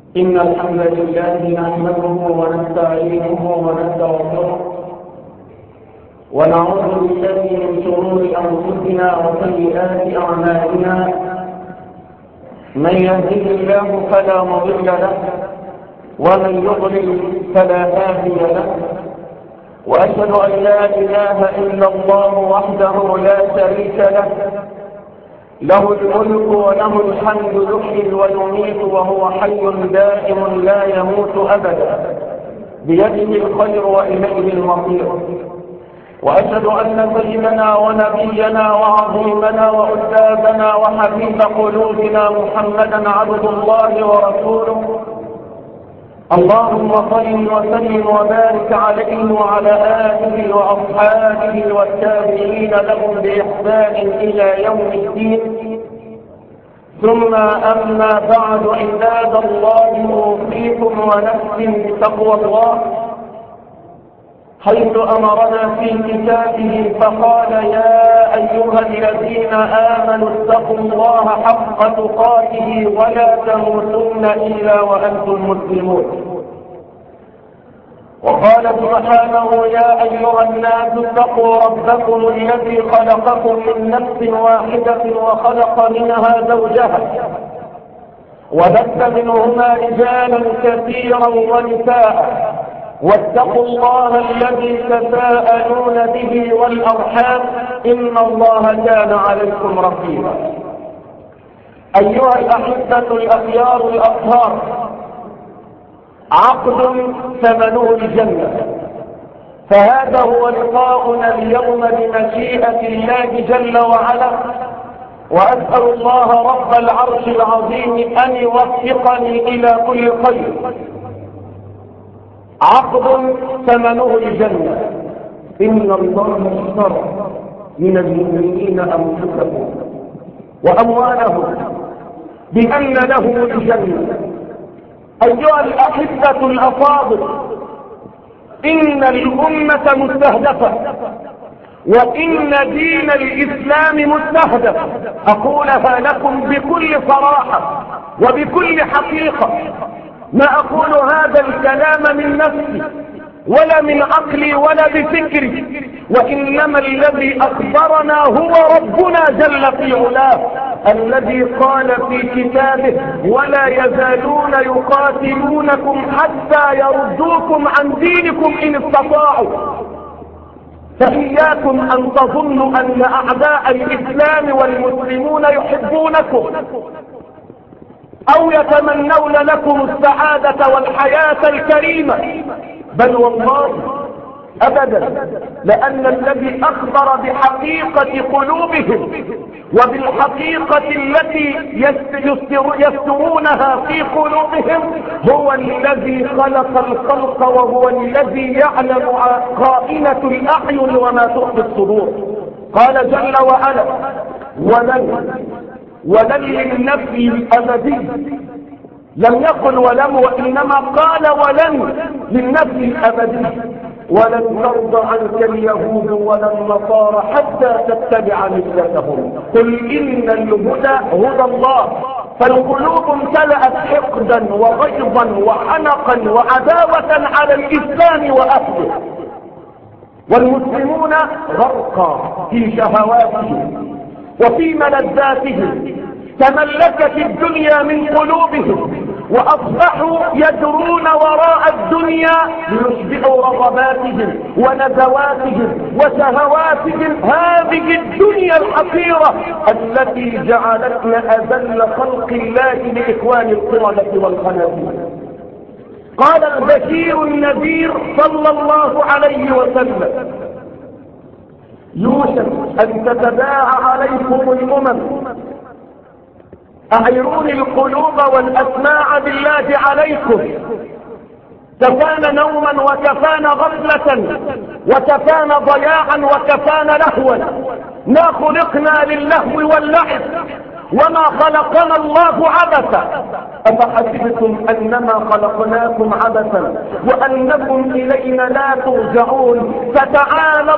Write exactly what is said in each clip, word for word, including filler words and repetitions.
إن الحمد لله نحمده ونستعينه ونستغفره ونعوذ بالله من شرور أنفسنا وسيئات أعمالنا. من يهده الله فلا مضل له ومن يضلل فلا هادي له، وأشهد أن لا إله إلا الله وحده لا شريك له، له الملك وله الحمد يحيي ويميت وهو حي دائم لا يموت أبدا، بيده الخير وإليه المصير. وأشهد أن سيدنا ونبينا وعظيمنا وأستاذنا وحبيب قلوبنا محمدا عبد الله ورسوله، اللهم صل وسلم وبارك عليه وعلى آله وأصحابه والتابعين لهم بإحسان إلى يوم الدين. ثم أما بعد، عباد الله، أوصيكم ونفسي بتقوى الله، حيث أمرنا في كتابه فقال: يا أيها الذين آمنوا اتقوا الله حق تقاته ولا تموتن إلا وأنتم مسلمون. وقال سبحانه: يا أيها الناس اتقوا ربكم الذي خلقكم من نفس واحدة وخلق منها زوجها وبث منهما رجالا كثيرا ونساء، واتقوا الله الذي تساءلون به والأرحام إن الله كان عليكم رقيبا. أيها الأحبة الأخيار الأطهار، عقد ثمنه الجنة، فهذا هو لقاؤنا اليوم بمشيئة الله جل وعلا. وأسأل الله رب العرش العظيم أن يوفقني إلى كل خير. عقد ثمنه الجنة. إن الله اشترى من المؤمنين أنفسهم وأموالهم بأن لهم الجنة. أيها الأحبة الأفاضل، إن الأمة مستهدفة، وإن دين الإسلام مستهدف. أقولها لكم بكل صراحة وبكل حقيقة، ما أقول هذا الكلام من نفسي ولا من عقلي ولا بفكري، وإنما الذي أخبرنا هو ربنا جل في علاه، الذي قال في كتابه: ولا يزالون يقاتلونكم حتى يردوكم عن دينكم إن استطاعوا. فإياكم أن تظنوا أن أعداء الإسلام والمسلمون يحبونكم أو يتمنون لكم السعادة والحياة الكريمة، بل والله أبدا، لأن الذي أخبر بحقيقة قلوبهم وبالحقيقة التي يسترونها في قلوبهم هو الذي خلق الخلق، وهو الذي يعلم خائنة الأعين وما تخفي الصدور. قال جل وعلا: ولن ولن للنفي الأبدي، لم يقل ولم، وإنما قال ولن للنفي الأبدي. ولن ترضى عنك اليهود ولا النصارى حتى تتبع ملتهم، قل إن الهدى هدى الله. فالقلوب امتلأت حقدا وغيظا وحنقا وعداوة على الإسلام وأهله، والمسلمون غرقى في شهواتهم وفي ملذاتهم، تملكت الدنيا من قلوبهم وأصبحوا يجرون وراء الدنيا ليشبعوا رغباتهم ونزواتهم وشهواتهم. هذه الدنيا الحقيرة التي جعلتنا أذل خلق الله لإخوان القردة والخنازير. قال البشير النذير صلى الله عليه وسلم: يوشك أن تتباعى عليكم الأمم، أعيروني القلوب والأسماع بالله عليكم، كفانا نوما وكفانا غفلة وكفانا ضياعا وكفانا لهوا. ما خلقنا للهو واللعب وما خلقنا الله عبثا. أفحسبتم أنما خلقناكم عبثا وأنكم إلينا لا ترجعون. فتعالى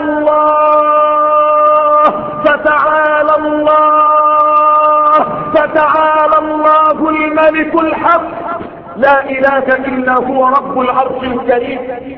الله فتعالى الله فتعالى الله الملك الحق، لا إله إلا هو رب العرش الكريم.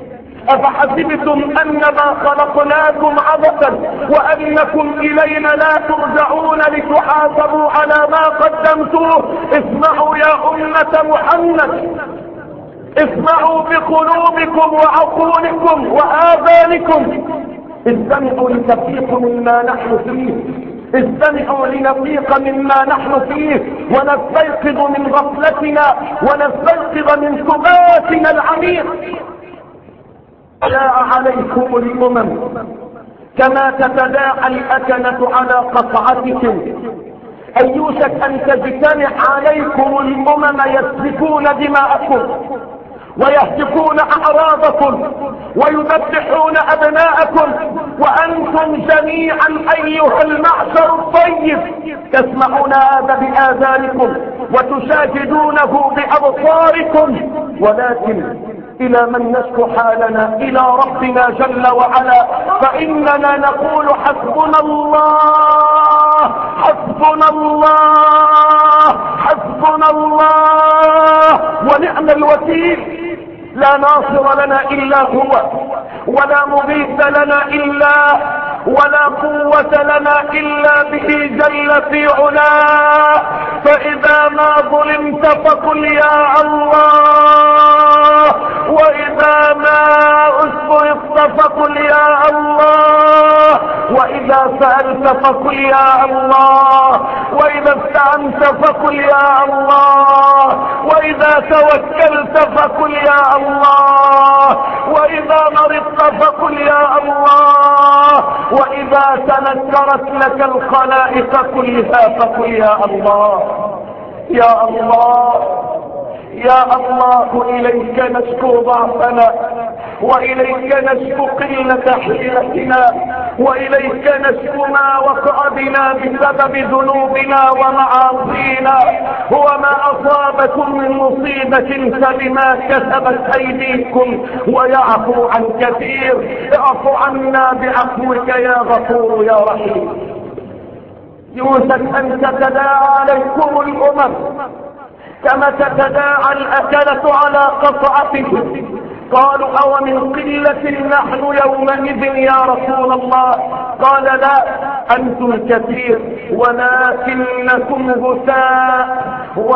أفحسبتم أنما خلقناكم عبثا وأنكم إلينا لا ترجعون لتحاسبوا على ما قدمتوه؟ اسمعوا يا أمة محمد، اسمعوا بقلوبكم وعقولكم وآذانكم، استمعوا لتفيق مما نحن فيه، استمعوا لنفيق مما نحن فيه ونستيقظ من غفلتنا ونستيقظ من ثباتنا العميق. تداعى عليكم الأمم كما تتداعى الأكلة على قطعتكم، أن يوشك أن تجتمع عليكم الأمم يسفكون دماءكم ويهتكون أعراضكم ويذبحون أبناءكم، وأنتم جميعا أيها المعشر الطيب تسمعون هذا بآذانكم وتشاهدونه بأبصاركم. ولكن إلى من نشكو حالنا؟ إلى ربنا جل وعلا، فإننا نقول حسبنا الله حسبنا الله حسبنا الله ونعم الوكيل. لا ناصر لنا إلا هو، ولا مغيث لنا إلا، ولا قوة لنا إلا به جل في علاه. فإذا ما ظلمت فقل يا الله، وإذا ما أسرفت فقل يا الله، وإذا سألت فقل يا الله، وإذا استعنت فقل يا الله، وإذا توكلت فقل يا الله، وإذا مرضت فقل يا الله، وإذا تنكرت لك الخلائق كلها فقل يا الله. يا الله يا الله، إليك نشكو ضعفنا، وإليك نشكو قلة حيلتنا، وإليك نشكو ما وقع بنا بسبب ذنوبنا ومعاصينا. وما أصابكم من مصيبة فبما كسبت أيديكم ويعفو عن كثير. اعف عنا بعفوك يا غفور يا رحيم. يوشك أن تتداعى عليكم الأمم كما تتداعى الأكلة على قطعتهم. قالوا أو من قلة نحن يومئذ يا رسول الله؟ قال لا، أنتم كثير ولكنكم غثاء،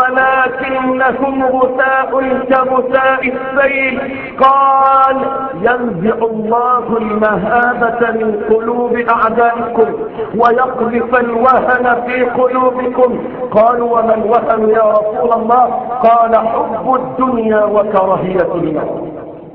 ولكنكم غثاء كغثاء السيل. قال ينزع الله المهابة من قلوب أعدائكم ويقذف الوهن في قلوبكم. قالوا وما الوهن يا رسول الله؟ قال حب الدنيا وكراهية الموت.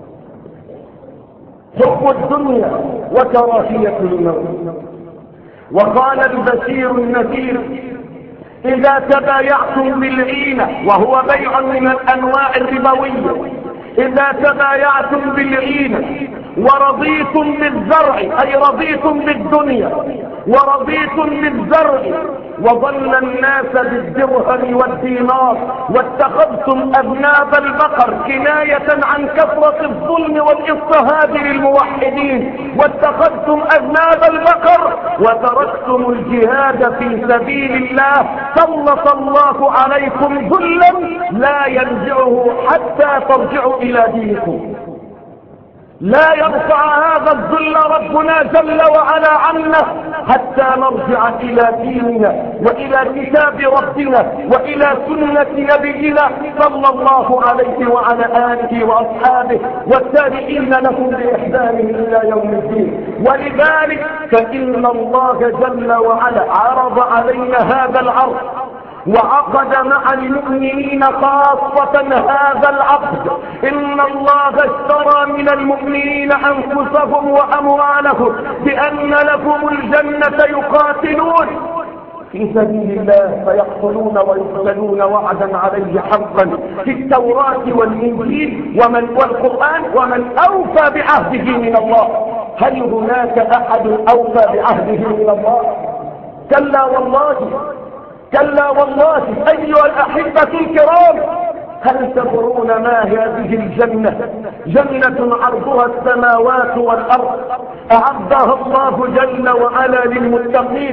حب الدنيا وكراهية الموت. وقال البشير النذير إذا تبايعتم بالعينة، وهو بيع من الأنواع الربوية، إذا تبايعتم بالعينة ورضيتم بالزرع، أي رضيتم بالدنيا ورضيتم بالزرع، وظل الناس بالدرهم والدينار، واتخذتم أذناب البقر كناية عن كثرة الظلم والاضطهاد للموحدين، واتخذتم أذناب البقر وتركتم الجهاد في سبيل الله، سلط الله عليكم ذلا لا ينزعه حتى ترجعوا إلى دينكم. لا يرفع هذا الذل ربنا جل وعلا عنا حتى نرجع إلى ديننا وإلى كتاب ربنا وإلى سنة نبينا صلى الله عليه وعلى آله وأصحابه والتابعين لهم بإحسان إلى يوم الدين. ولذلك فإن الله جل وعلا عرض علينا هذا العرض وعقد مع المؤمنين خاصة هذا العقد. إن الله اشترى من المؤمنين أنفسهم وأموالهم بأن لهم الجنة يقاتلون في سبيل الله فيقتلون ويقتلون وعدا عليه حقا في التوراة والإنجيل ومن والقرآن، ومن أوفى بعهده من الله. هل هناك أحد أوفى بعهده من الله؟ كلا والله، كلا والله. أيها الأحبة الكرام، هل تدرون ما هذه الجنة؟ جنة عرضها السماوات والأرض، أعدها الله جل وعلا للمتقين.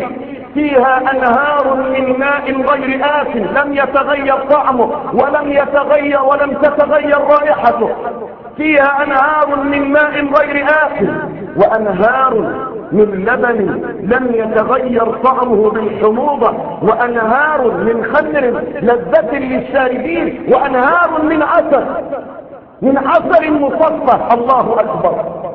فيها أنهار من ماء غير آسن لم يتغير طعمه ولم يتغير ولم تتغير رائحته، فيها أنهار من ماء غير آسن وأنهار من لبن لم يتغير طعمه بالحموضة، وأنهار من خمر لذة للشاربين، وأنهار من عسل من عسل مصفى. الله أكبر.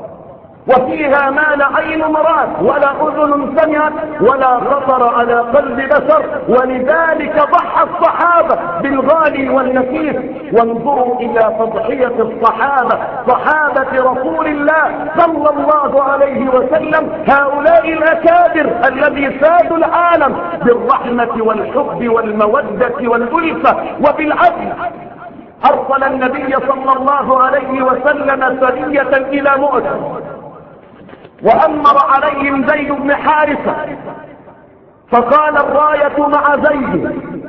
وفيها ما لا عين مرات ولا أذن سمعت ولا خطر على قلب بشر، ولذلك ضحى الصحابة بالغالي والنفيس. وانظروا إلى تضحية الصحابة، صحابة رسول الله صلى الله عليه وسلم، هؤلاء الأكابر الذي سادوا العالم بالرحمة والحب والمودة والألفة وبالعدل. أرسل النبي صلى الله عليه وسلم سرية إلى مؤتة وأمر عليهم زيد بن حارثة، فقال الراية مع زيد،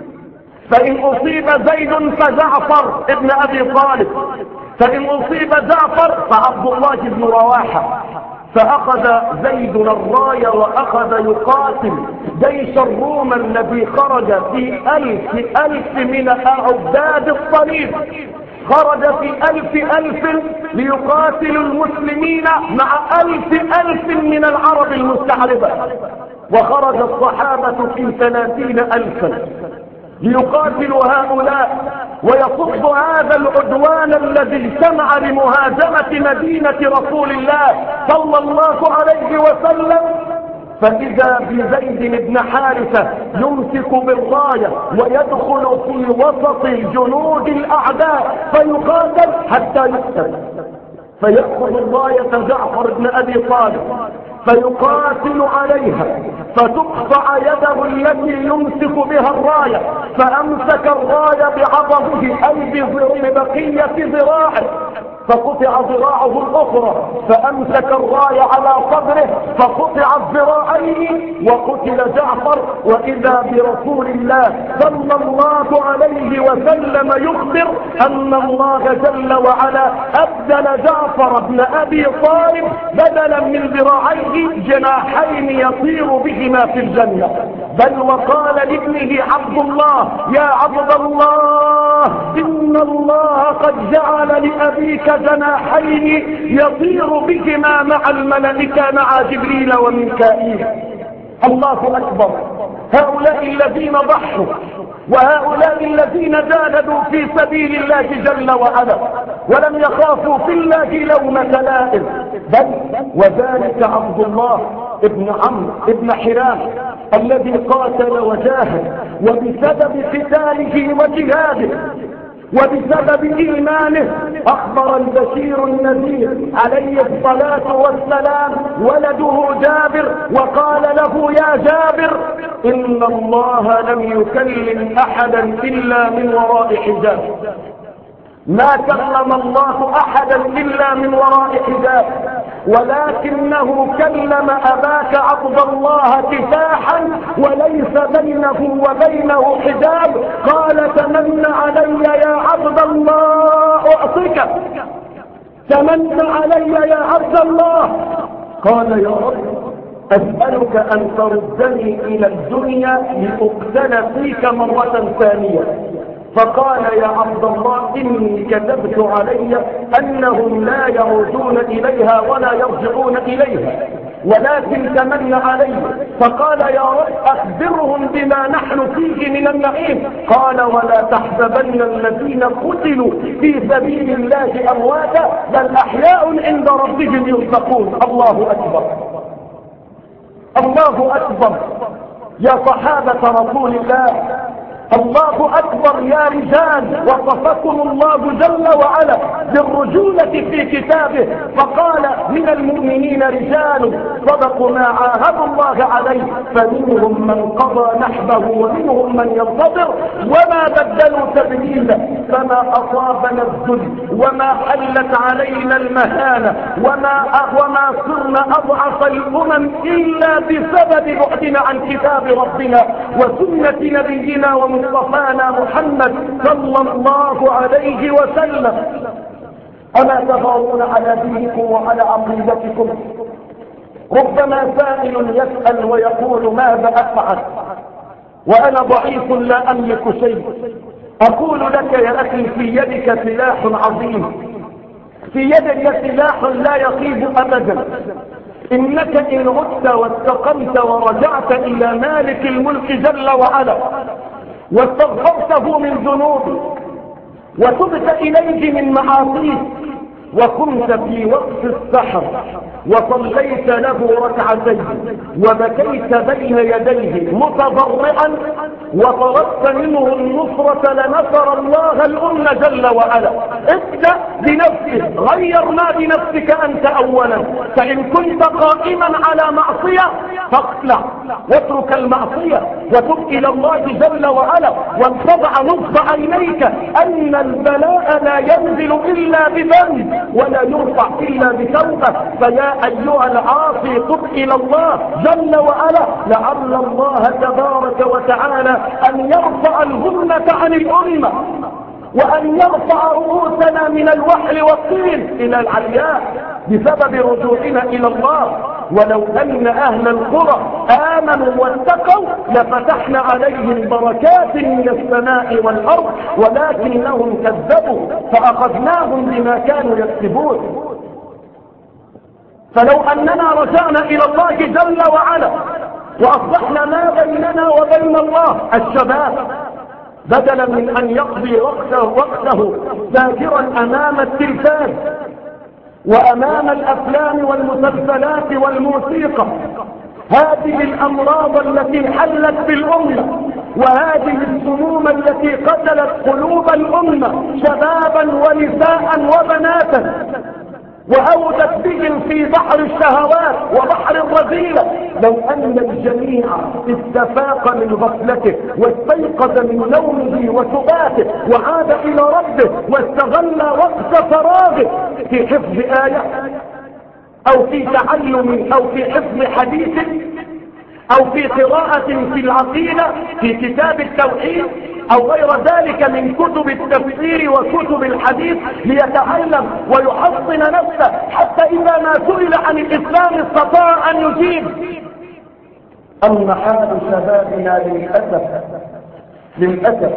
فإن أصيب زيد فجعفر ابن أبي طالب، فإن أصيب جعفر فعبد الله بن رواحة. فأخذ زيد الراية وأخذ يقاتل جيش الروم الذي خرج في ألف ألف من عباد الصليب، خرج في ألف ألف ليقاتلوا المسلمين مع ألف ألف من العرب المستعربة، وخرج الصحابة في ثلاثين ألفا ليقاتلوا هؤلاء ويصد هذا العدوان الذي اجتمع لمهاجمة مدينة رسول الله صلى الله عليه وسلم. فإذا بزيد بن حارثة يمسك بالراية ويدخل في وسط جنود الأعداء فيقاتل حتى يقتل، فيأخذ الراية جعفر بن أبي طالب فيقاتل عليها فتقطع يده التي يمسك بها الراية، فأمسك الراية بعضده أي ببقية ذراعه فقطع ذراعه الأخرى، فأمسك الراية على صدره فقطع الذراعين وقتل جعفر. وإذا برسول الله صلى الله عليه وسلم يخبر أن الله جل وعلا أبدل جعفر بن أبي طالب بدلا من ذراعيه جناحين يطير بهما في الجنة، بل وقال لابنه عبد الله يا عبد الله إن الله قد جعل لأبيك جناحين يطير بهما مع الملائكة مع جبريل وميكائيل. الله أكبر. هؤلاء الذين ضحوا وهؤلاء الذين جاهدوا في سبيل الله جل وعلا ولم يخافوا في الله لومة لائم، بل وذلك عبد الله ابن عمرو ابن حرام الذي قاتل وجاهد، وبسبب قتاله وجهاده وبسبب إيمانه أخبر البشير النذير عليه الصلاة والسلام ولده جابر وقال له يا جابر إن الله لم يكلم أحدا إلا من وراء حجاب، ما كلم الله أحدا إلا من وراء حجاب، ولكنه كلم أباك عبد الله كفاحا وليس بينه وبينه حجاب. قال تمن علي يا عبد الله أعطيك، تمن علي يا عبد الله. قال يا رب أسألك أن تردني إلى الدنيا لأقتل فيك مرة ثانية. فقال يا عبد الله إني كتبت علي أنهم لا يعودون إليها ولا يرجعون إليها، ولكن تمن علي. فقال يا رب أخبرهم بما نحن فيه من النعيم. قال ولا تحسبن الذين قتلوا في سبيل الله أمواتا بل أحياء عند ربهم يرزقون. الله أكبر. الله أكبر يا صحابة رسول الله، الله أكبر يا رجال. وصفكم الله جل وعلا بالرجولة في كتابه فقال من المؤمنين رجال صدقوا ما عاهدوا الله عليه فمنهم من قضى نحبه ومنهم من ينتظر وما بدلوا تبديلا. فما أصابنا الذل وما حلت علينا المهانة وما وما صرنا أضعف الأمم إلا بسبب بعدنا عن كتاب ربنا وسنة نبينا ومصطفانا محمد صلى الله عليه وسلم. أما تغارون على دينكم وعلى عقيدتكم؟ ربما سائل يسأل ويقول ماذا أفعل وأنا ضعيف لا أملك شيء. أقول لك يا أخي في يدك سلاح عظيم، في يدك سلاح لا يخيب أبدا. إنك إن عدت واستقمت ورجعت إلى مالك الملك جل وعلا واستغفرته من ذنوبك وتبت إليه من معاصيه وقمت في وقت السحر وصليت له ركعتين وبكيت بين يديه متضرعا وطلبت منه النصرة لنصر الله الأمة جل وعلا. ابدأ بنفسك، غير ما بنفسك أنت أولا. فإن كنت قائما على معصية فاقلع واترك المعصية وتب إلى الله جل وعلا وانتضع نصب عينيك أن البلاء لا ينزل إلا بذنب ولا يرفع إلا بتوبة. فيا أيها العاصي تب إلى الله جل وعلا لعل الله تبارك وتعالى أن يرفع الغمة عن الأمة وأن يرفع رؤوسنا من الوحل والطين إلى العلياء بسبب رجوعنا إلى الله. ولو أن أهل القرى آمنوا واتقوا لفتحنا عليهم بركات من السماء والأرض ولكنهم كذبوا فأخذناهم بما كانوا يكسبون. فلو أننا رجعنا إلى الله جل وعلا وأصلحنا ما بيننا وبين الله الشباب بدلا من أن يقضي وقته, وقته ساجرا أمام التلفاز وأمام الأفلام والمسلسلات والموسيقى، هذه الأمراض التي حلت بالأمة وهذه السموم التي قتلت قلوب الأمة شبابا ونساء وبناتا وأودت بهم في بحر الشهوات وبحر الرذيلة. لو أن الجميع استفاق من غفلته واستيقظ من نومه وسباته وعاد إلى ربه واستغل وقت فراغه في حفظ آية أو في تعلم أو في حفظ حديث أو في قراءة في العقيدة في كتاب التوحيد أو غير ذلك من كتب التفسير وكتب الحديث ليتعلم ويحصن نفسه حتى إذا ما سئل عن الإسلام استطاع أن يجيب. أما حال شبابنا للأسف للأسف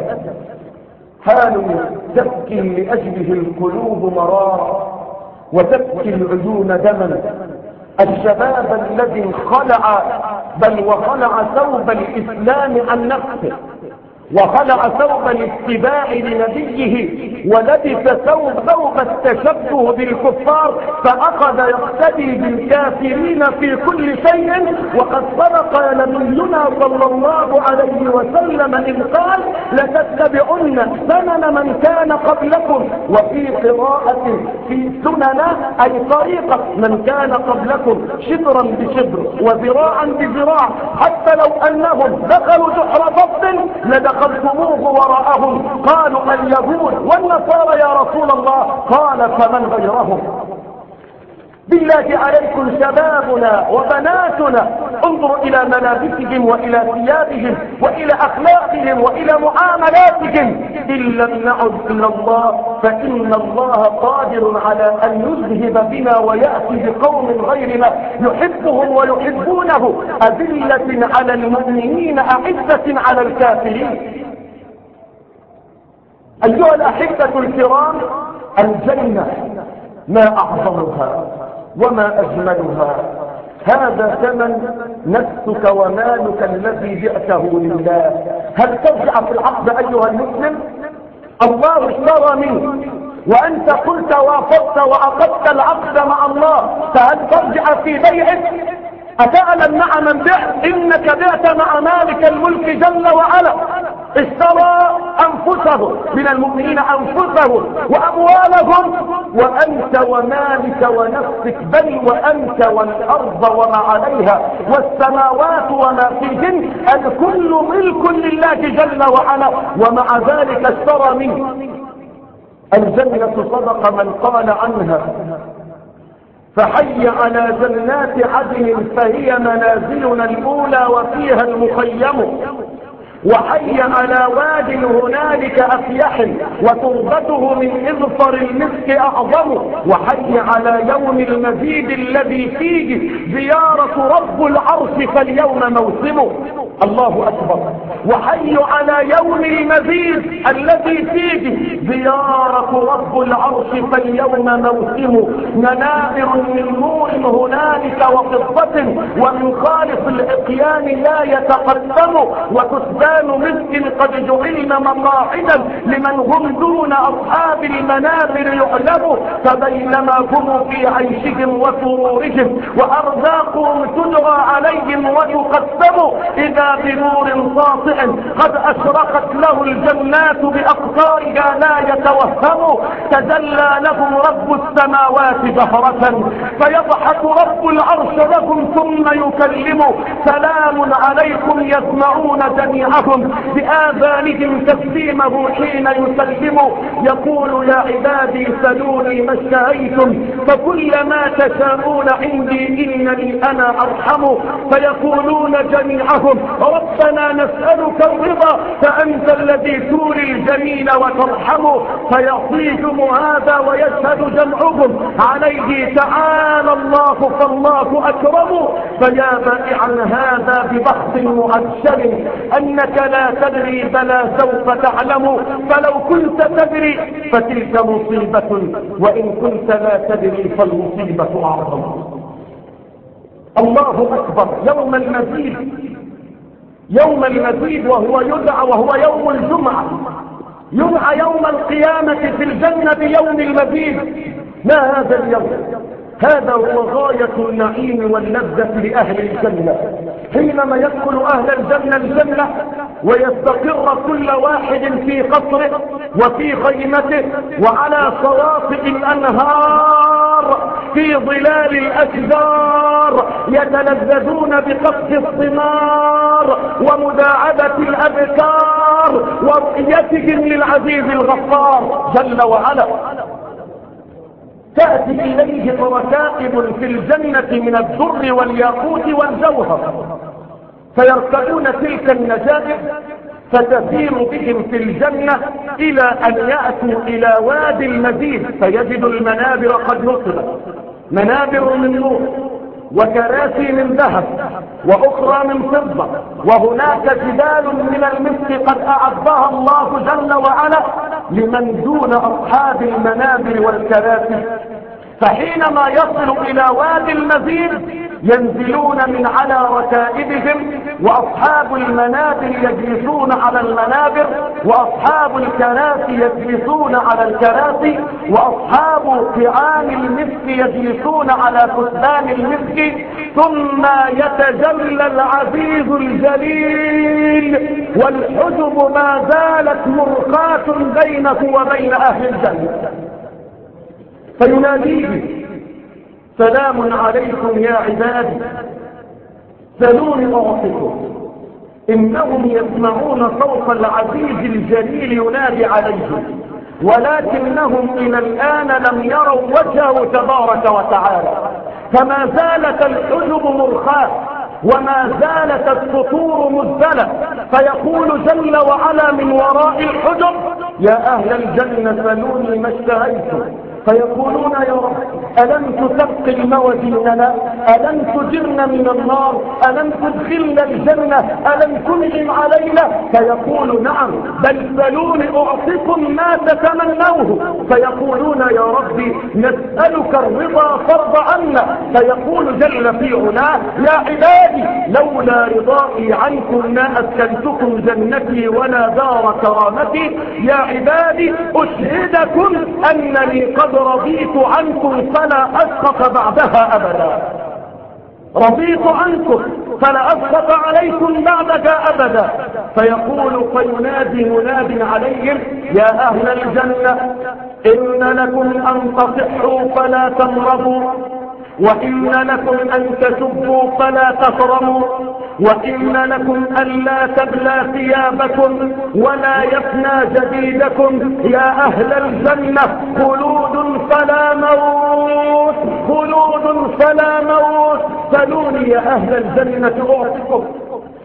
حال تبكي لأجله القلوب مرارا وتبكي العيون دما. الشباب الذي خلع بل وخلع ثوب الإسلام عن نفسه وخلع ثوب الاتباع لنبيه ولبس ثوب ثوب التشبه بالكفار فأخذ يقتدي بالكافرين في كل شيء. وقد صدق نبينا صلى الله عليه وسلم إذ قال لتتبعن سنن من كان قبلكم وفي قراءة في سنن أي طريقة من كان قبلكم شبرا بشبر وذراعا بذراع حتى لو أنهم دخلوا جحر ضب لدخلتموه وراءهم. قالوا اليهود والنصارى يا رسول الله قال فمن غيرهم. بالله عليكم شبابنا وبناتنا انظروا إلى ملابسهم وإلى ثيابهم وإلى أخلاقهم وإلى معاملاتهم. إن لم نعد إلى الله فإن الله قادر على أن يذهب بنا ويأتي بقوم غيرنا يحبهم ويحبونه أذلة على المؤمنين أعزة على الكافرين. أيها الأحبة الكرام الجنة ما أعظمها وما أجملها. هذا ثمن نفسك ومالك الذي جئته لله. هل ترجع في العقد أيها المسلم؟ الله اشترى منك وأنت قلت وافقت وعقدت العقد مع الله فهل ترجع في بيعك؟ أتعلم مع من بعت؟ إنك بعت مع مالك الملك جل وعلا. اشترى أنفسهم من المؤمنين أنفسهم وأموالهم وأنت ومالك ونفسك بل وأنت والأرض وما عليها والسماوات وما فيهن الكل ملك لله جل وعلا. ومع ذلك اشترى منه. الجنة صدق من قال عنها فحي على جنات عدن فهي منازلنا الأولى وفيها المخيم. وحي على واد هنالك أفيح وتربته من إظفر المسك أعظم، وحي على يوم المزيد الذي فيه زيارة رب العرش فاليوم موسمه. الله أكبر. وحي على يوم المزيد الذي فيه زيارة رب العرش فاليوم موسمه. منابر من نور هنالك وفضة ومن خالص العقيان لا يتقدم، وكتبان مسك قد جعلن مقاعدا لمن هم دون أصحاب المنابر يعلم، فبينما هم في عيشهم وسرورهم وأرزاقهم تدعى عليهم وتقدم، إذا بنور ساطع قد أشرقت له الجنات بأقطارها لا يتوهم، تجلى لهم رب السماوات جهرة فيضحك رب العرش لهم ثم يكلم، سلام عليكم يسمعون جميعهم بآذانهم تسليمه حين يسلم، يقول يا عبادي سلوني ما اشتهيتم فكل ما تشاءون عندي إنني أنا أرحم، فيقولون جميعهم ربنا نسألك الرضا فأنت الذي تولي الجميل وترحم، فيعطيهم هذا ويشهد جمعهم عليه تعالى الله فالله أكرم. فيا بائعا هذا ببخت مؤشر أنك لا تدري بلا سوف تعلم، فلو كنت تدري فتلك مصيبة وإن كنت لا تدري فالمصيبة أعظم. الله أكبر. يوم المزيد، يوم المزيد وهو يدعى وهو يوم الجمعة، يدعى يوم القيامة في الجنة بيوم المزيد. ما هذا اليوم؟ هذا هو غاية النعيم واللذة لأهل الجنة، حينما يدخل أهل الجنة الجنة ويستقر كل واحد في قصره وفي خيمته وعلى شواطئ الأنهار في ظلال الأشجار، يتلذذون بقصف الثمار ومداعبة الأبكار ورؤيتهم للعزيز الغفار جل وعلا. تأتي إليهم ركائب في الجنة من الدر والياقوت والجوهر، فيركبون تلك النجائب فتسير بهم في الجنة إلى أن يأتوا إلى وادي المزيد، فيجدوا المنابر قد نصبت، منابر من نور وكراسي من ذهب وأخرى من فضة، وهناك جبال من المسك قد أعدها الله جل وعلا لمن دون أصحاب المنابر والكراسي. فحينما يصل إلى وادي المزيد ينزلون من على ركائبهم، وأصحاب المنابر يجلسون على المنابر، وأصحاب الكراسي يجلسون على الكراسي، وأصحاب طعام المسك يجلسون على كثبان المسك، ثم يتجلى العزيز الجليل والحجب ما زالت مرقاة بينه وبين أهل الجنة، فيناديه سلام عليكم يا عبادي سلوني أعطكم. إنهم يسمعون صوت العزيز الجليل ينادي عليهم، ولكنهم إلى الآن لم يروا وجهه تبارك وتعالى، فما زالت الحجب مرخاة وما زالت السطور مزدلة، فيقول جل وعلا من وراء الحجب يا أهل الجنة سلوني ما اشتهيتم، فيقولون يا رب ألم تثقل موازيننا، ألم تجرنا من النار، ألم تدخلنا الجنة، ألم تنعم علينا؟ فيقول نعم بل سلوني أعطيكم ما تتمنوه. فيقولون يا ربي نسألك الرضا فارض عنا، فيقول جل في علاه يا عبادي لولا رضائي عنكم ما أسكنتكم جنتي ولا دار كرامتي، يا عبادي أشهدكم أنني قد رضيت عنكم فلا أسخط بعدها أبدا، رضيت عنكم فلا أسخط عليكم بعدها أبدا. فيقول فينادي مناد عليهم يا أهل الجنة إن لكم أن تصحوا فلا تمرضوا، وإن لكم أن تسبوا فلا تحرموا، وإن لكم ألا تبلى ثيابكم ولا يفنى جديدكم، يا أهل الجنة خلود فلا موت، خلود فلا موت، سلوني يا أهل الجنة أعطكم.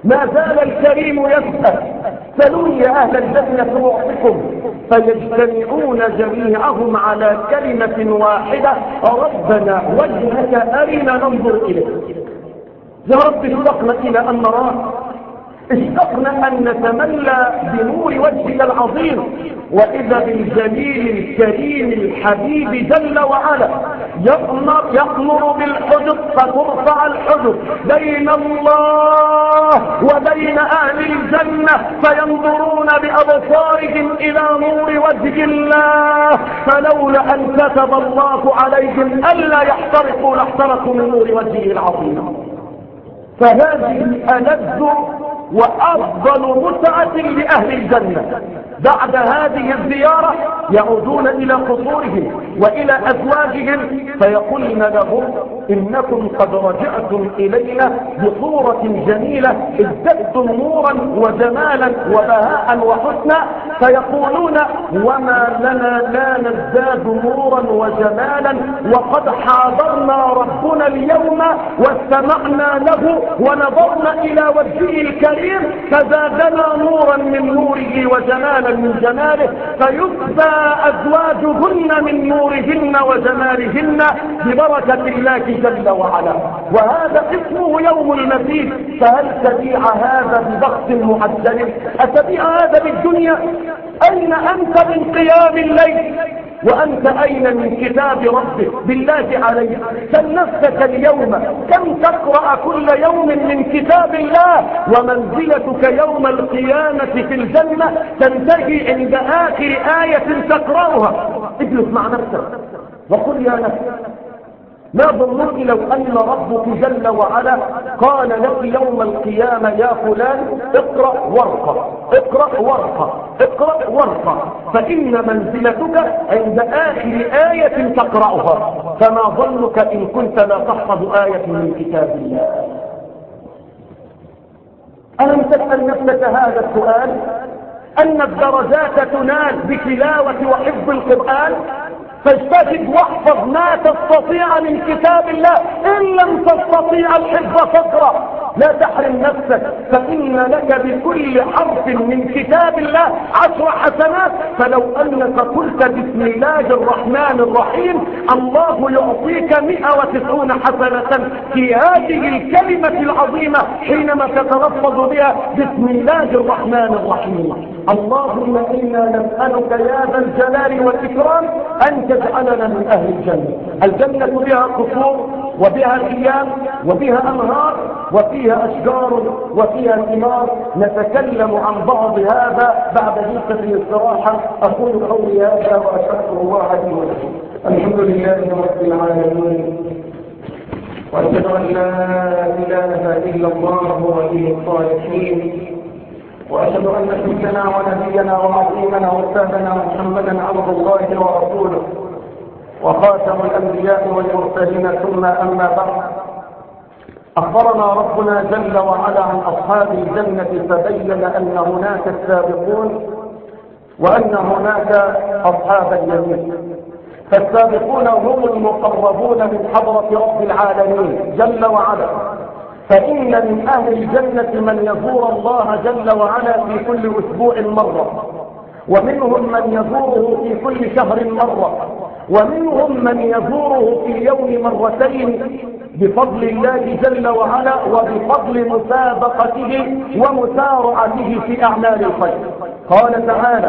ما زال الكريم يسأل سلوني يا أهل الجنة أعطكم، فيجتمعون جميعهم على كلمة واحدة: ربنا وجهك أرنا ننظر إليك. يا رب اشتقنا إلى أن نراه، اشتقنا أن نتملى بنور وجهك العظيم، وإذا بالجليل الكريم الحبيب جل وعلا يأمر, يأمر بالحجب فترفع الحجب بين الله وبين أهل الجنة، فينظرون بأبصارهم إلى نور وجه الله، فلولا أن كتب الله عليهم ألا يحترقوا لاحترقوا من نور وجهه العظيم. فهذه ألذ وأفضل متعة لأهل الجنة. بعد هذه الزيارة يعودون إلى قصورهم وإلى أزواجهم فيقولن لهم: إنكم قد رجعتم إلينا بصورة جميلة، ازددتم نورا وجمالا وبهاء وحسنا. فيقولون: وما لنا لا نزداد نورا وجمالا وقد حاضرنا ربنا اليوم واستمعنا له ونظرنا إلى وجهه الكريم فزادنا نورا من نوره وجمالا من جماله، فيكفى أزواجهن من نورهن وجمالهن ببركة الله جل وعلا. وهذا اسمه يوم المزيد. فهل تبيع هذا ببخس معجل؟ أتبيع هذا بالدنيا؟ أين أنت من قيام الليل؟ وأنت أين من كتاب ربك؟ بالله عليك سل نفسك اليوم كم تقرأ كل يوم من كتاب الله، ومنزلتك يوم القيامة في الجنة تنتهي عند آخر آية تقرأها. اجلس مع نفسك وقل: يا نفس، ما ظنك لو أن ربك جل وعلا قال لك يوم القيامة: يا فلان اقرأ ورقة اقرأ ورقة اقرأ ورقة، فإن منزلتك عند آخر آية تقرأها. فما ظنك إن كنت لا تحفظ آية من كتاب الله؟ ألم تسأل نفسك هذا السؤال؟ أن الدرجات تنال بتلاوة وحفظ القرآن؟ فاجتهد واحفظ ما تستطيع من كتاب الله، إن لم تستطيع الحفظ فاقرأ. لا تحرم نفسك، فإن لك بكل حرف من كتاب الله عشر حسنات. فلو أنك قلت بسم الله الرحمن الرحيم الله يعطيك مئة وتسعون حسنة في هذه الكلمة العظيمة حينما تتلفظ بها بسم الله الرحمن الرحيم. اللهم إنا نسألك يا ذا الجلال والإكرام أن تجعلنا من أهل الجنة. الجنة بها قصور وبها خيام وبها أنهار وفيها أشجار وفيها ثمار. نتكلم عن بعض هذا بعد جلسة الاستراحة. أقول قولي هذا وأشهد الله لي ولكم. الحمد لله رب العالمين، وأشهد أن لا إله إلا الله ولي الصالحين، وأشهد أن سيدنا ونبينا وعظيمنا وأستاذنا محمدا عبد الله ورسوله وخاتم الأنبياء والمرسلين، ثم أما بعد. أخبرنا ربنا جل وعلا عن أصحاب الجنة فبين أن هناك السابقون وأن هناك أصحاب اليمين. فالسابقون هم المقربون من حضرة رب العالمين جل وعلا، فإن من أهل الجنة من يزور الله جل وعلا في كل أسبوع مرة، ومنهم من يزوره في كل شهر مرة، ومنهم من يزوره في اليوم مرتين بفضل الله جل وعلا وبفضل مسابقته ومسارعته في أعمال الخير. قال تعالى: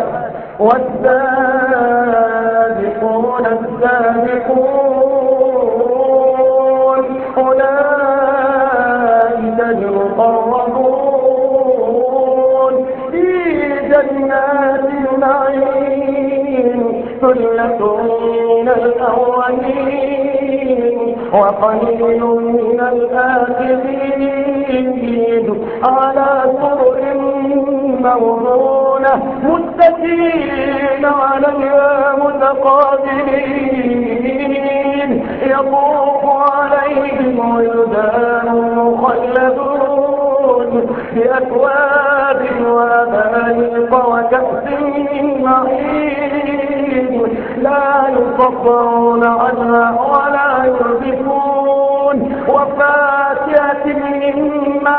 والسابقون السابقون أولئك المقربون في جنات النعيم، ثلة من الأولين وقليل من الآخرين، على سرر موضونة متكئين عليها متقابلين، يطوف عليهم ولدان مخلدون بأكواب وأباريق وكأس من معين، لا يصفون عنها ولا يلبسون، وفاكهة مما يتقون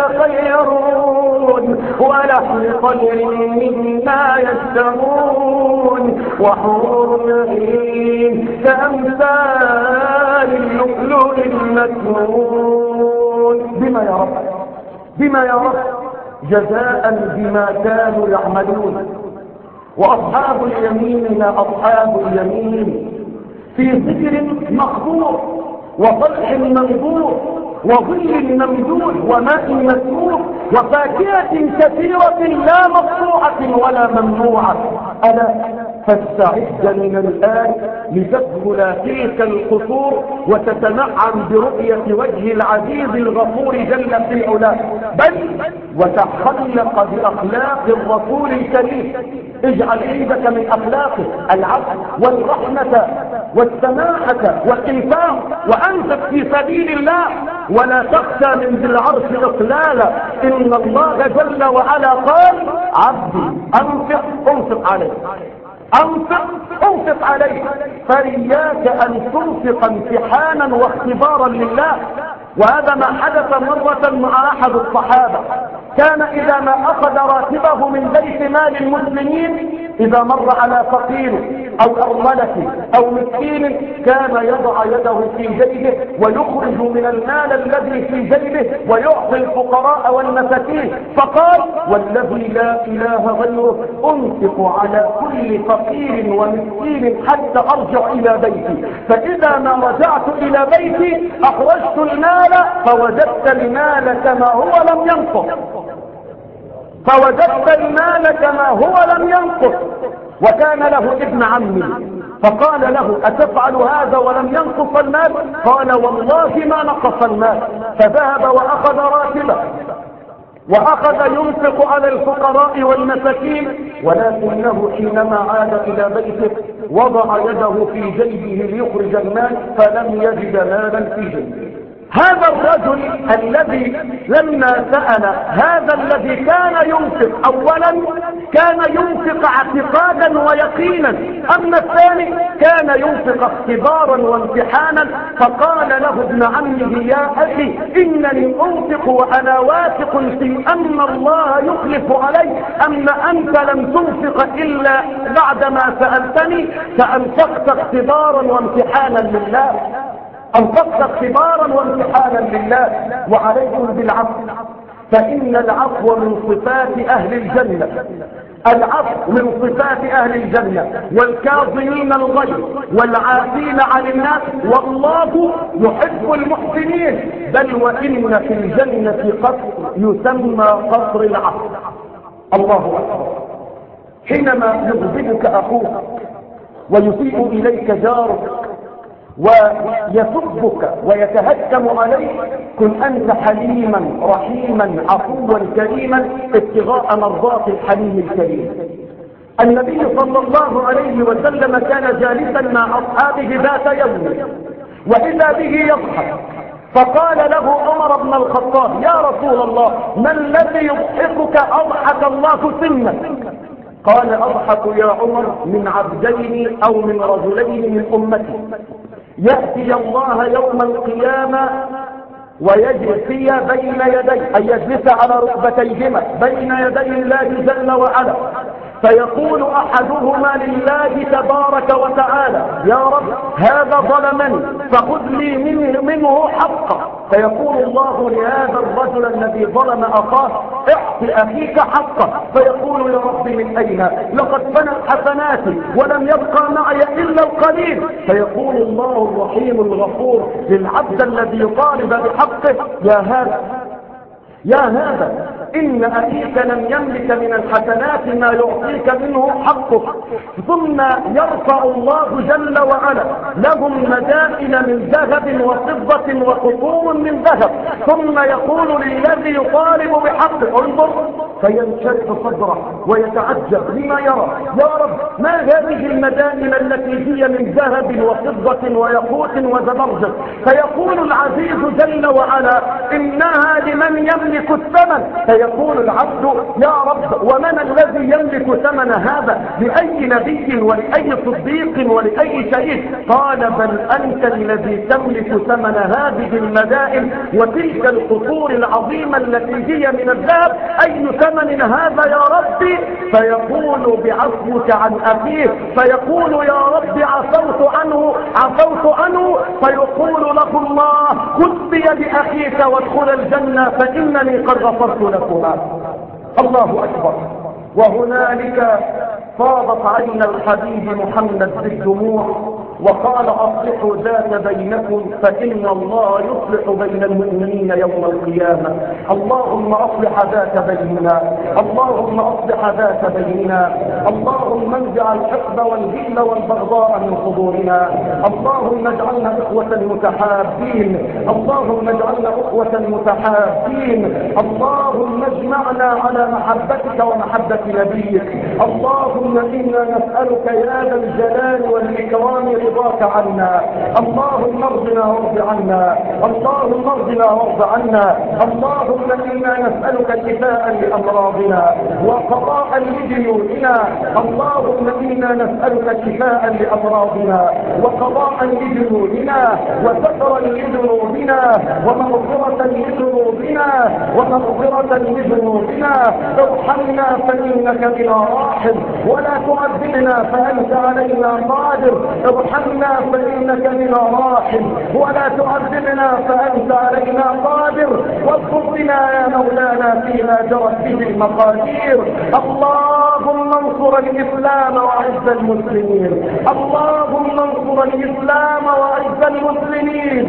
يتخيرون ولحم طير مما يشتهون وحور عين كأمثال اللؤلؤ المكنون. بما يا رب بما يا رب جزاء بما كانوا يعملون. وأصحاب اليمين ما أصحاب اليمين في سدر مخضور وطلح منضور وظل ممدود وماء مسكوب وفاكهة كثيرة لا مقطوعة ولا ممنوعة. ألا فاستعد من الآن لتدخل تلك القصور وتتنعم برؤية وجه العزيز الغفور جل في علاه، بل وتخلق بأخلاق الرسول الكريم. اجعل عندك من أخلاقه العفو والرحمة والسماحة والإنفاق، وأنفق في سبيل الله ولا تخشى من ذي العرش إقلالا. إن الله جل وعلا قال عبدي أنفق أنفق عليه أنفق أنفق عليه. فإياك أن تنفق امتحانا واختبارا لله. وهذا ما حدث مرة مع أحد الصحابة، كان إذا ما أخذ راتبه من بيت مال المسلمين إذا مر على فقير أو أرملة أو مسكين كان يضع يده في جيبه ويخرج من المال الذي في جيبه ويعطي الفقراء والمساكين. فقال والذي لا إله غيره أنفق على كل فقير ومسكين حتى أرجع إلى بيتي، فإذا ما رجعت إلى بيتي أخرجت المال فوجدت المال كما هو لم ينقص فوجدت المال كما هو لم ينقص. وكان له ابن عمي فقال له أتفعل هذا ولم ينقص المال؟ قال والله ما نقص المال. فذهب وأخذ راتبه وأخذ ينفق على الفقراء والمساكين، ولكنه حينما عاد إلى بيته وضع يده في جيبه ليخرج المال فلم يجد مالا في جيبه. هذا الرجل الذي لما سأل هذا الذي كان ينفق أولا كان ينفق اعتقادا ويقينا، أما الثاني كان ينفق اختبارا وامتحانا. فقال له ابن عمه يا أخي إنني أنفق وأنا واثق في أن الله يخلف علي، أما أنت لم تنفق إلا بعدما سألتني فأنفقت اختبارا وامتحانا لله أنفقت اختبارا وامتحانا لله. وعليكم بالعفو، فإن العفو من صفات أهل الجنة. العفو من صفات أهل الجنة. والكاظمين الغيظ والعافين عن الناس والله يحب المحسنين. بل وإن في الجنة قصر يسمى قصر العفو. الله أكبر. حينما يغضبك أخوك ويسيء إليك جارك ويسبك ويتهكم عليك كن أنت حليما رحيما عفوا كريما ابتغاء مرضات الحليم الكريم. النبي صلى الله عليه وسلم كان جالسا مع أصحابه ذات يوم وإذا به يضحك، فقال له عمر بن الخطاب يا رسول الله ما الذي يضحكك أضحك الله سنك؟ قال أضحك يا عمر من عبدين أو من رجلين من أمتي يأتي الله يوم القيامة ويجلسي بين يديه أي يجلس على ركبتيهما بين يدي الله جل وعلا، فيقول أحدهما لله تبارك وتعالى يا رب هذا ظلمني فخذ لي منه, منه حقه. فيقول الله لهذا الرجل الذي ظلم أخاه اعط أخيك حقه. فيقول يا رب من أين؟ لقد فنت حسناتي ولم يبقى معي إلا القليل. فيقول الله الرحيم الغفور للعبد الذي يطالب بحقه يا هذا يا هذا إن أخيك لم يملك من الحسنات ما يعطيك منه حقك. ثم يرفع الله جل وعلا لهم مدائن من ذهب وفضة وقطور من ذهب، ثم يقول للذي يطالب بحقه انظر فينشرح صدره ويتعجب لما يرى. يا رب ما هذه المدائن التي هي من ذهب وفضة وياقوت وزبرجد؟ فيقول العزيز جل وعلا إنها لمن يملك الثمن. فيقول العبد يا رب ومن الذي يملك ثمن هذا؟ لأي نبي ولأي صديق ولأي شهيد؟ قال بل أنت الذي تملك ثمن هذه المدائن وتلك القصور العظيمة التي هي من الذهب. أي ثمن هذا يا ربي؟ فيقول بعفوك عن أخيه. فيقول يا رب عفوت عنه عفوت عنه. فيقول له الله خذ بيد أخيك وادخل الجنة فإنني قد غفرت لكما. الله أكبر. وهنالك فاضت عين الحبيب محمد بالدموع وقال أصلحوا ذات بينكم فإن الله يصلح بين المؤمنين يوم القيامة. اللهم أصلح ذات بيننا، اللهم أصلح ذات بيننا، اللهم انزع الحقد والغل والبغضاء من صدورنا، اللهم اجعلنا إخوة متحابين، اللهم اجعلنا إخوة متحابين، اللهم اجمعنا على محبتك ومحبة نبيك. اللهم إنا نسألك يا ذا الجلال والإكرام رضاك عنا. اللهم ارضنا وارض عنا، اللهم ارضنا وارض عنا. اللهم إنا نسألك شفاء لأمراضنا وقضاء لديوننا. اللهم إنا نسألك شفاء لأمراضنا وقضاء لديوننا وسترا لذنوبنا ومغفرة لذنوبنا ومغفرة لذنوبنا. ارحمنا فإنك بنا راحم ولا تعذبنا فأنت علينا قادر. ارحمنا فإنك بنا راحم ولا تعذبنا فأنت علينا قادر. واغفر لنا يا مولانا فيما جرت به المقادير. اللهم انصر الإسلام وعز المسلمين، اللهم انصر الإسلام وعز المسلمين،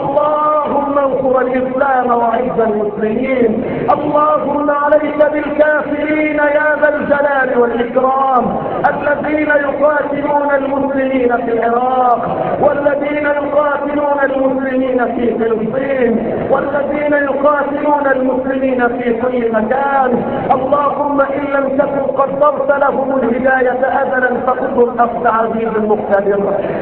اللهم انصر الإسلام وعز المسلمين. اللهم عليك بالكافرين يا ذا الجلال والإكرام الذين يقاتلون المسلمين في العراق والذين يقاتلون المسلمين في فلسطين والذين يقاتلون المسلمين في كل مكان. اللهم إن لم تكن قدرت لهم الهداية أبدا فخذهم أخذ عزيز مقتدر.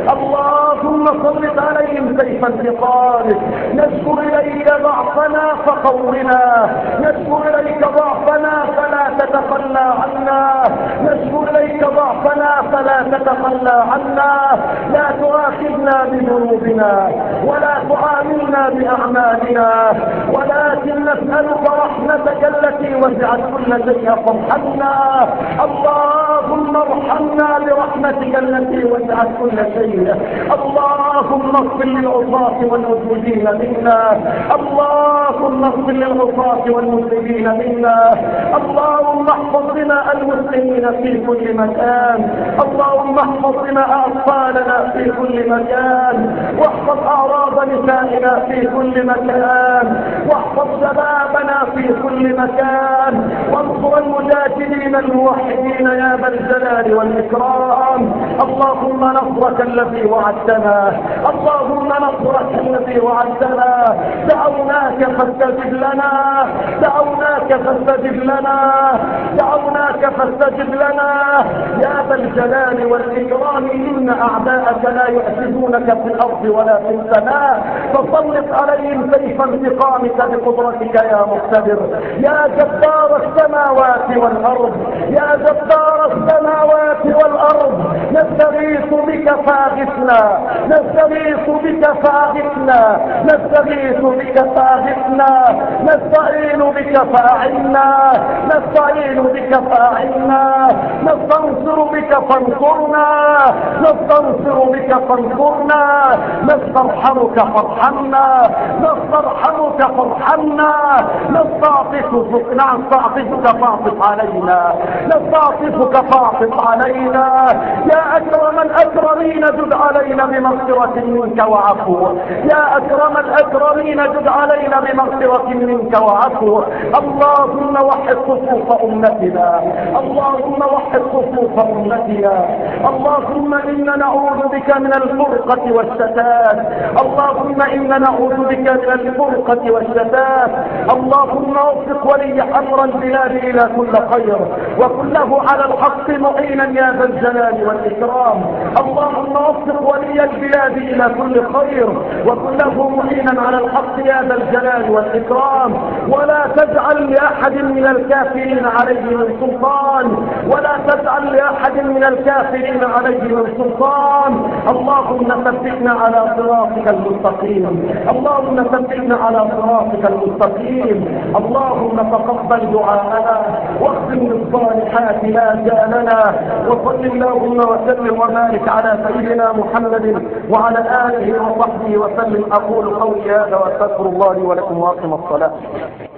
اللهم سلط عليهم سيف انتقامك. نشكو إليك ضعفنا فقونا، نشكو إليك ضعفنا فلا تتخلى عنا، نشكو إليك ضعفنا فلا تتخلى عنا. لا تؤاخذنا بذنوبنا ولا تعاملنا بأعمالنا ولكن نسألك رحمتك التي وسعت كل شيء فارحمنا. اللهم ارحمنا برحمتك التي وسعت كل شيء. اللهم اغفر للعصاة والمذنبين منا، اللهم اغفر للعصاة والمذنبين منا. اللهم احفظ دماء المسلمين في كل مكان، اللهم احفظ دماء أطفالنا في كل مكان، واحفظ أعراض نسائنا في كل مكان، واحفظ شبابنا في كل مكان، وانصر المجاهدين الموحدين يا ذا الجلال والإكرام. اللهم نصرك الذي وعدتنا، اللهم نصرك الذي وعدتنا. دعوناك فاستجب لنا، دعوناك فاستجب لنا، دعوناك فاستجب لنا يا ذا الجلال والإكرام. إن أعداءك لا يعجزونك في الأرض ولا في السماء، فسلط عليهم سيف انتقامك بقدرتك يا مقتدر. يا جبار السماوات والأرض، يا جبار السماوات والأرض، نستغيث بك فاغثنا، نستغيث بك فاغثنا، نستغيث بك فاغثنا، نستعين بك فاعنا، نستعين بك فاعنا، نستنصر بك فانصرنا، نستنصر بك فانصرنا، نسترحمك فارحمنا، نسترحمك فارحمنا، نستعطفك نستعطفك فاعطف علينا، نستعطفك فاعطف علينا. يا أكرم أكرم الأكرمين جد علينا بمغفرة منك وعفو، يا أكرم الأكرمين جد علينا بمغفرة منك وعفو. اللهم وحد صفوف أمتنا، اللهم وحد صفوف أمتنا. اللهم إنا نعوذ بك من الفرقة والشتات، اللهم إنا نعوذ بك من الفرقة والشتات. اللهم وفق ولي أمر البلاد إلى كل خير، وكله على الحق معينا يا ذا الجلال والإكرام. اللهم وفق ولي البلاد إلى كل خير، وكله معينا على الحق يا ذا الجلال والإكرام. ولا تجعل لأحد من الكافرين عليه من سلطان، ولا تجعل لأحد من الكافرين عليه من سلطان. اللهم ثبتنا على صراطك المستقيم، اللهم ثبتنا على صراطك المستقيم. اللهم تقبل دعاءنا واختم بالصالحات لا جالنا. وصل اللهم وسلم وبارك على سيدنا محمد وعلى آله وصحبه وسلم. أقول قولي هذا وأستغفر الله لي ولكم وأقم الصلاة.